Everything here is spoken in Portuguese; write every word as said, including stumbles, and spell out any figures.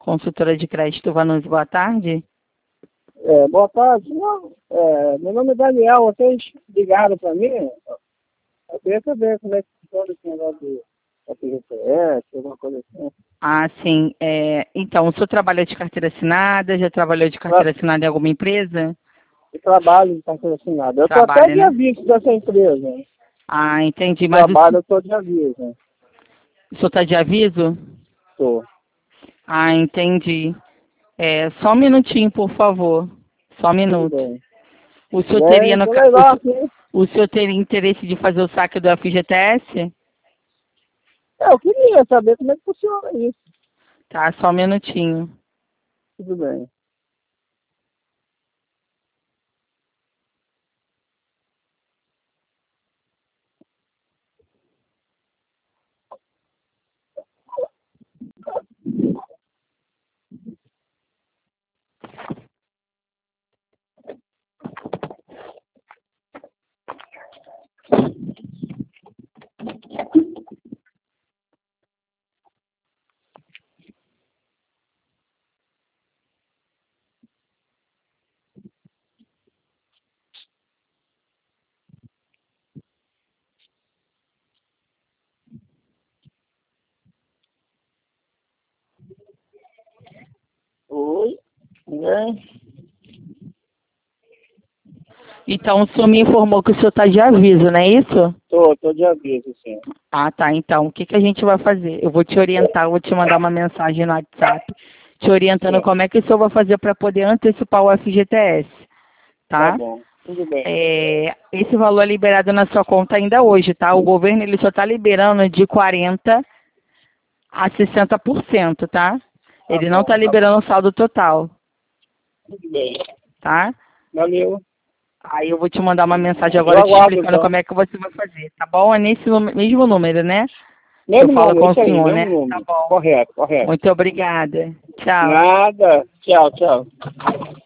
consultora de crédito Vanucci, boa tarde. É, boa tarde. Não, é, meu nome é Daniel, vocês ligaram para mim, eu queria saber como é que funciona esse negócio de G P S, alguma coisa assim. Ah, sim. É, então, o senhor trabalha de carteira assinada? Já trabalhou de carteira assinada em alguma empresa? Eu trabalho de carteira assinada. Eu estou até Trabalha, de né? aviso dessa empresa. Ah, entendi. Eu Mas o, trabalho, se- eu estou de aviso. o senhor está de aviso? Estou. Ah, entendi. É, só um minutinho, por favor. Só um Tudo minuto. bem. O senhor teria Bem, no tô ca- o, legal senhor- aqui. o senhor teria interesse de fazer o saque do F G T S? É, eu queria saber como é que funciona isso. Tá, só um minutinho. Tudo bem. Oi. Bem. Então, o senhor me informou que o senhor está de aviso, não é isso? Tô, tô de aviso, sim. Ah, tá. Então, o que, que a gente vai fazer? Eu vou te orientar, eu vou te mandar uma mensagem no WhatsApp, te orientando Sim. como é que o senhor vai fazer para poder antecipar o F G T S, Tá tá? bom. Tudo bem. É, esse valor é liberado na sua conta ainda hoje, tá? O governo ele só está liberando de quarenta a sessenta por cento, tá? Tá Ele não bom, está tá bom. liberando o saldo total, Tudo bem. tá? Valeu. Aí eu vou te mandar uma mensagem Eu agora te aguardo, explicando então. como é que você vai fazer, tá bom? É nesse nú- mesmo número, né? Que eu Mesmo falo número, com o isso aí, senhor, mesmo né? Tá número. bom. Correto, correto. Muito obrigada. Tchau. Nada. Tchau, tchau.